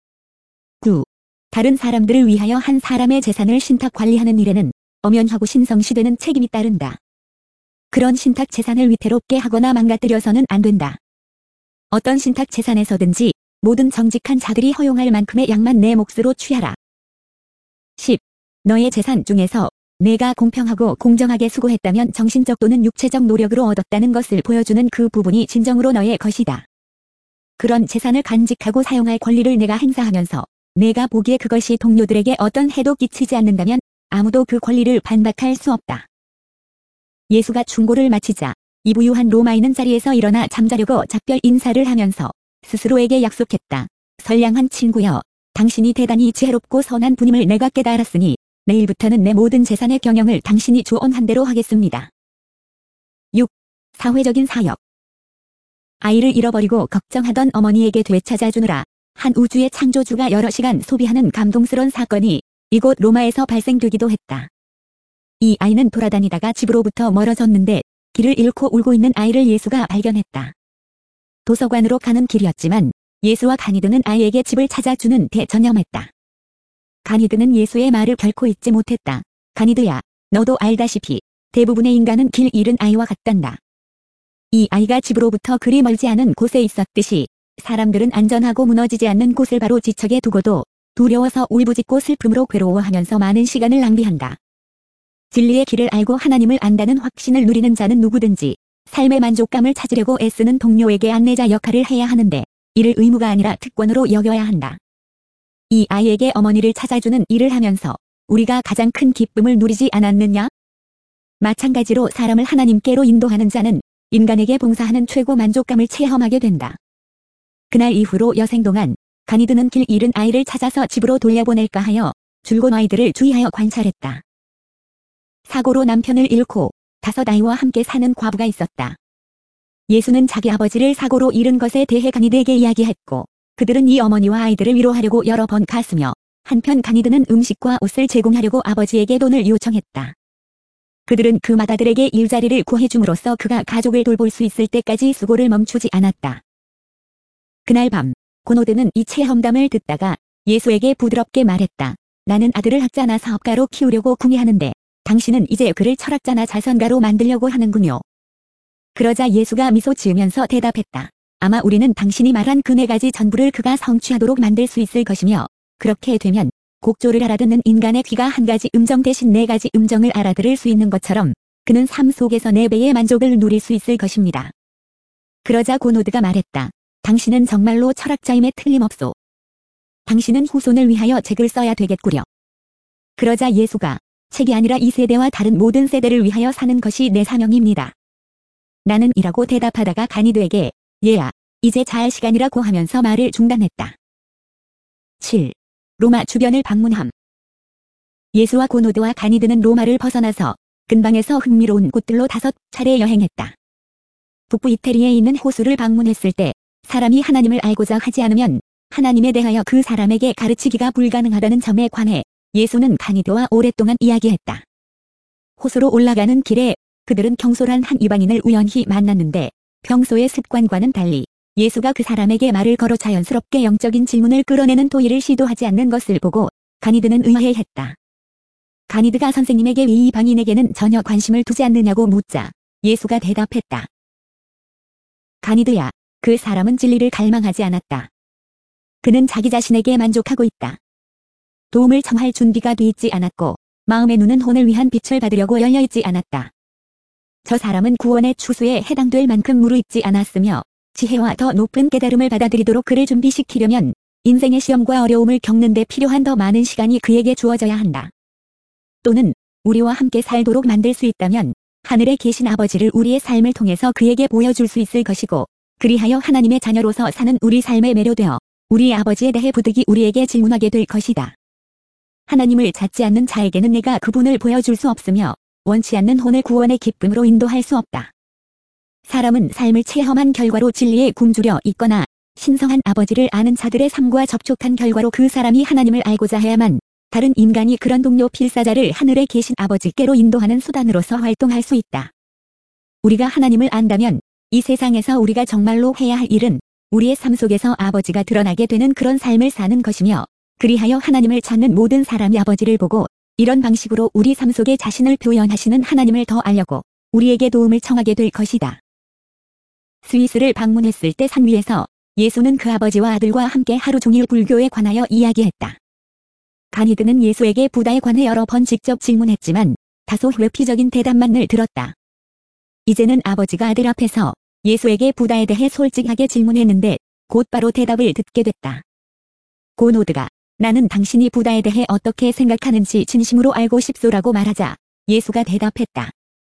9. 다른 사람들을 위하여 한 사람의 재산을 신탁 관리하는 일에는 엄연하고 신성시되는 책임이 따른다. 그런 신탁 재산을 위태롭게 하거나 망가뜨려서는 안 된다. 어떤 신탁 재산에서든지 모든 정직한 자들이 허용할 만큼의 양만 내 몫으로 취하라. 10. 너의 재산 중에서 내가 공평하고 공정하게 수고했다면 정신적 또는 육체적 노력으로 얻었다는 것을 보여주는 그 부분이 진정으로 너의 것이다. 그런 재산을 간직하고 사용할 권리를 내가 행사하면서 내가 보기에 그것이 동료들에게 어떤 해도 끼치지 않는다면 아무도 그 권리를 반박할 수 없다. 예수가 충고를 마치자 이 부유한 로마인은 자리에서 일어나 잠자려고 작별 인사를 하면서 스스로에게 약속했다. 선량한 친구여, 당신이 대단히 지혜롭고 선한 분임을 내가 깨달았으니 내일부터는 내 모든 재산의 경영을 당신이 주언한 대로 하겠습니다. 6. 사회적인 사역. 아이를 잃어버리고 걱정하던 어머니에게 되찾아주느라 한 우주의 창조주가 여러 시간 소비하는 감동스러운 사건이 이곳 로마에서 발생되기도 했다. 이 아이는 돌아다니다가 집으로부터 멀어졌는데 길을 잃고 울고 있는 아이를 예수가 발견했다. 도서관으로 가는 길이었지만 예수와 가니드는 아이에게 집을 찾아주는 데 전념했다. 가니드는 예수의 말을 결코 잊지 못했다. 가니드야, 너도 알다시피 대부분의 인간은 길 잃은 아이와 같단다. 이 아이가 집으로부터 그리 멀지 않은 곳에 있었듯이 사람들은 안전하고 무너지지 않는 곳을 바로 지척에 두고도 두려워서 울부짖고 슬픔으로 괴로워하면서 많은 시간을 낭비한다. 진리의 길을 알고 하나님을 안다는 확신을 누리는 자는 누구든지 삶의 만족감을 찾으려고 애쓰는 동료에게 안내자 역할을 해야 하는데 이를 의무가 아니라 특권으로 여겨야 한다. 이 아이에게 어머니를 찾아주는 일을 하면서 우리가 가장 큰 기쁨을 누리지 않았느냐? 마찬가지로 사람을 하나님께로 인도하는 자는 인간에게 봉사하는 최고 만족감을 체험하게 된다. 그날 이후로 여생 동안 가니드는 길 잃은 아이를 찾아서 집으로 돌려보낼까 하여 줄곧 아이들을 주의하여 관찰했다. 사고로 남편을 잃고 5 아이와 함께 사는 과부가 있었다. 예수는 자기 아버지를 사고로 잃은 것에 대해 가니드에게 이야기했고, 그들은 이 어머니와 아이들을 위로하려고 여러 번 갔으며, 한편 가니드는 음식과 옷을 제공하려고 아버지에게 돈을 요청했다. 그들은 그 마다들에게 일자리를 구해줌으로써 그가 가족을 돌볼 수 있을 때까지 수고를 멈추지 않았다. 그날 밤, 고노드는 이 체험담을 듣다가 예수에게 부드럽게 말했다. 나는 아들을 학자나 사업가로 키우려고 궁리하는데 당신은 이제 그를 철학자나 자선가로 만들려고 하는군요. 그러자 예수가 미소 지으면서 대답했다. 아마 우리는 당신이 말한 그 4가지 전부를 그가 성취하도록 만들 수 있을 것이며, 그렇게 되면 곡조를 알아듣는 인간의 귀가 1가지 음정 대신 4가지 음정을 알아들을 수 있는 것처럼 그는 삶 속에서 4배의 만족을 누릴 수 있을 것입니다. 그러자 고노드가 말했다. 당신은 정말로 철학자임에 틀림없소. 당신은 후손을 위하여 책을 써야 되겠구려. 그러자 예수가 책이 아니라 이 세대와 다른 모든 세대를 위하여 사는 것이 내 사명입니다. 나는 이라고 대답하다가 가니드에게 얘야, 이제 잘 시간이라고 하면서 말을 중단했다. 7. 로마 주변을 방문함. 예수와 고노드와 가니드는 로마를 벗어나서 근방에서 흥미로운 곳들로 5차례 여행했다. 북부 이태리에 있는 호수를 방문했을 때 사람이 하나님을 알고자 하지 않으면 하나님에 대하여 그 사람에게 가르치기가 불가능하다는 점에 관해 예수는 가니드와 오랫동안 이야기했다. 호수로 올라가는 길에 그들은 경솔한 한 이방인을 우연히 만났는데 평소의 습관과는 달리 예수가 그 사람에게 말을 걸어 자연스럽게 영적인 질문을 끌어내는 도의를 시도하지 않는 것을 보고 가니드는 의아해했다. 가니드가 선생님에게 왜 이 이방인에게는 전혀 관심을 두지 않느냐고 묻자 예수가 대답했다. 가니드야, 그 사람은 진리를 갈망하지 않았다. 그는 자기 자신에게 만족하고 있다. 도움을 청할 준비가 돼 있지 않았고 마음의 눈은 혼을 위한 빛을 받으려고 열려있지 않았다. 저 사람은 구원의 추수에 해당될 만큼 무르익지 않았으며 지혜와 더 높은 깨달음을 받아들이도록 그를 준비시키려면 인생의 시험과 어려움을 겪는 데 필요한 더 많은 시간이 그에게 주어져야 한다. 또는 우리와 함께 살도록 만들 수 있다면 하늘에 계신 아버지를 우리의 삶을 통해서 그에게 보여줄 수 있을 것이고, 그리하여 하나님의 자녀로서 사는 우리 삶에 매료되어 우리 아버지에 대해 부득이 우리에게 질문하게 될 것이다. 하나님을 찾지 않는 자에게는 내가 그분을 보여줄 수 없으며 원치 않는 혼을 구원의 기쁨으로 인도할 수 없다. 사람은 삶을 체험한 결과로 진리에 굶주려 있거나 신성한 아버지를 아는 자들의 삶과 접촉한 결과로 그 사람이 하나님을 알고자 해야만 다른 인간이 그런 동료 필사자를 하늘에 계신 아버지께로 인도하는 수단으로서 활동할 수 있다. 우리가 하나님을 안다면 이 세상에서 우리가 정말로 해야 할 일은 우리의 삶 속에서 아버지가 드러나게 되는 그런 삶을 사는 것이며, 그리하여 하나님을 찾는 모든 사람이 아버지를 보고 이런 방식으로 우리 삶 속에 자신을 표현하시는 하나님을 더 알려고 우리에게 도움을 청하게 될 것이다. 스위스를 방문했을 때 산 위에서 예수는 그 아버지와 아들과 함께 하루 종일 불교에 관하여 이야기했다. 가니드는 예수에게 부다에 관해 여러 번 직접 질문했지만 다소 회피적인 대답만 늘 들었다. 이제는 아버지가 아들 앞에서 예수에게 부다에 대해 솔직하게 질문했는데 곧바로 대답을 듣게 됐다. 고노드가 나는 당신이 부다에 대해 어떻게 생각하는지 진심으로 알고 싶소라고 말하자 예수가 대답했다.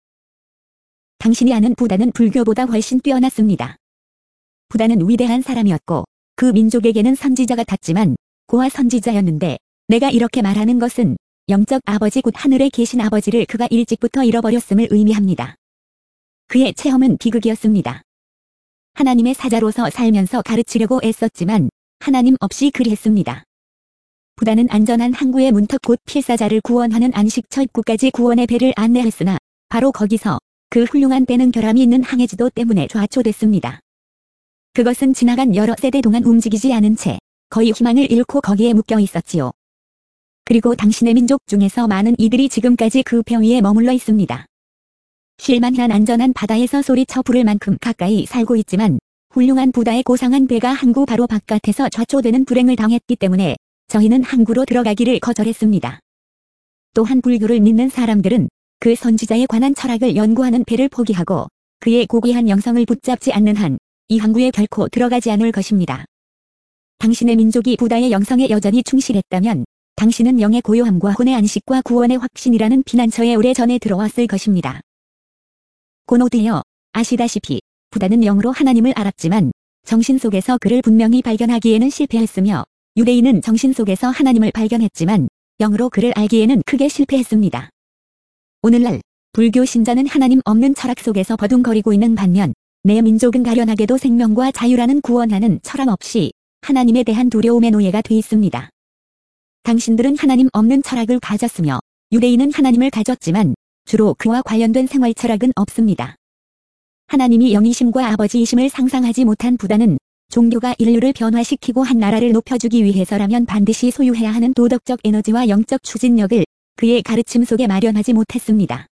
당신이 아는 부다는 불교보다 훨씬 뛰어났습니다. 부다는 위대한 사람이었고 그 민족에게는 선지자 같았지만 고아 선지자였는데, 내가 이렇게 말하는 것은 영적 아버지 곧 하늘에 계신 아버지를 그가 일찍부터 잃어버렸음을 의미합니다. 그의 체험은 비극이었습니다. 하나님의 사자로서 살면서 가르치려고 애썼지만 하나님 없이 그리했습니다. 부다는 안전한 항구의 문턱 곧 필사자를 구원하는 안식처 입구까지 구원의 배를 안내했으나 바로 거기서 그 훌륭한 배는 결함이 있는 항해지도 때문에 좌초됐습니다. 그것은 지나간 여러 세대 동안 움직이지 않은 채 거의 희망을 잃고 거기에 묶여 있었지요. 그리고 당신의 민족 중에서 많은 이들이 지금까지 그 배 위에 머물러 있습니다. 실만한 안전한 바다에서 소리쳐 부를 만큼 가까이 살고 있지만 훌륭한 부다의 고상한 배가 항구 바로 바깥에서 좌초되는 불행을 당했기 때문에 저희는 항구로 들어가기를 거절했습니다. 또한 불교를 믿는 사람들은 그 선지자에 관한 철학을 연구하는 배를 포기하고 그의 고귀한 영성을 붙잡지 않는 한 이 항구에 결코 들어가지 않을 것입니다. 당신의 민족이 부다의 영성에 여전히 충실했다면 당신은 영의 고요함과 혼의 안식과 구원의 확신이라는 피난처에 오래전에 들어왔을 것입니다. 고노드여, 아시다시피 부다는 영으로 하나님을 알았지만 정신 속에서 그를 분명히 발견하기에는 실패했으며, 유대인은 정신 속에서 하나님을 발견했지만 영으로 그를 알기에는 크게 실패했습니다. 오늘날 불교 신자는 하나님 없는 철학 속에서 버둥거리고 있는 반면 내 민족은 가련하게도 생명과 자유라는 구원하는 철학 없이 하나님에 대한 두려움의 노예가 돼 있습니다. 당신들은 하나님 없는 철학을 가졌으며 유대인은 하나님을 가졌지만 주로 그와 관련된 생활 철학은 없습니다. 하나님이 영이심과 아버지이심을 상상하지 못한 부다는 종교가 인류를 변화시키고 한 나라를 높여주기 위해서라면 반드시 소유해야 하는 도덕적 에너지와 영적 추진력을 그의 가르침 속에 마련하지 못했습니다.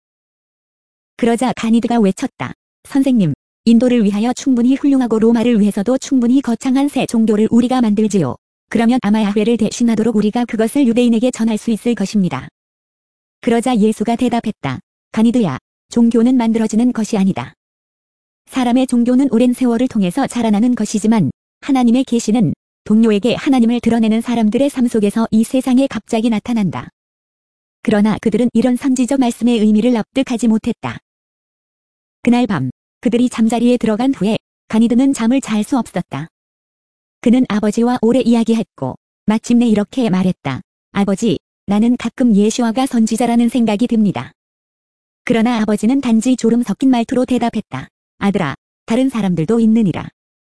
그러자 가니드가 외쳤다. 선생님, 인도를 위하여 충분히 훌륭하고 로마를 위해서도 충분히 거창한 새 종교를 우리가 만들지요. 그러면 아마 야훼를 대신하도록 우리가 그것을 유대인에게 전할 수 있을 것입니다. 그러자 예수가 대답했다. 가니드야, 종교는 만들어지는 것이 아니다. 사람의 종교는 오랜 세월을 통해서 자라나는 것이지만 하나님의 계시는 동료에게 하나님을 드러내는 사람들의 삶 속에서 이 세상에 갑자기 나타난다. 그러나 그들은 이런 선지적 말씀의 의미를 납득하지 못했다. 그날 밤 그들이 잠자리에 들어간 후에 가니드는 잠을 잘 수 없었다. 그는 아버지와 오래 이야기했고 마침내 이렇게 말했다. 아버지, 나는 가끔 예수와가 선지자라는 생각이 듭니다. 그러나 아버지는 단지 졸음 섞인 말투로 대답했다. 아들아, 다른 사람들도 있느니라.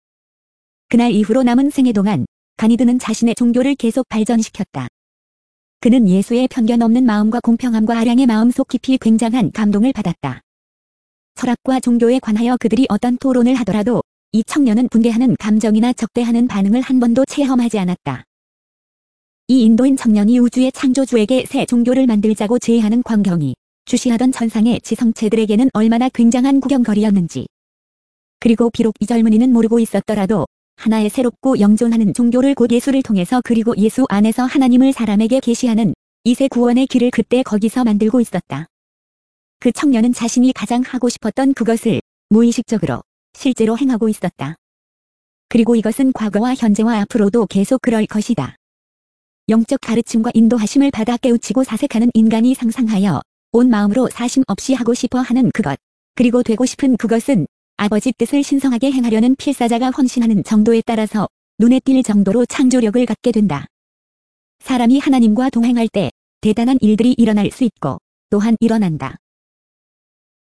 그날 이후로 남은 생애 동안 가니드는 자신의 종교를 계속 발전시켰다. 그는 예수의 편견 없는 마음과 공평함과 아량의 마음 속 깊이 굉장한 감동을 받았다. 철학과 종교에 관하여 그들이 어떤 토론을 하더라도 이 청년은 분개하는 감정이나 적대하는 반응을 한 번도 체험하지 않았다. 이 인도인 청년이 우주의 창조주에게 새 종교를 만들자고 제의하는 광경이 주시하던 천상의 지성체들에게는 얼마나 굉장한 구경거리였는지. 그리고 비록 이 젊은이는 모르고 있었더라도 하나의 새롭고 영존하는 종교를 곧 예수를 통해서 그리고 예수 안에서 하나님을 사람에게 계시하는 이 새 구원의 길을 그때 거기서 만들고 있었다. 그 청년은 자신이 가장 하고 싶었던 그것을 무의식적으로 실제로 행하고 있었다. 그리고 이것은 과거와 현재와 앞으로도 계속 그럴 것이다. 영적 가르침과 인도하심을 받아 깨우치고 사색하는 인간이 상상하여 온 마음으로 사심 없이 하고 싶어 하는 그것, 그리고 되고 싶은 그것은 아버지 뜻을 신성하게 행하려는 필사자가 헌신하는 정도에 따라서 눈에 띌 정도로 창조력을 갖게 된다. 사람이 하나님과 동행할 때 대단한 일들이 일어날 수 있고 또한 일어난다.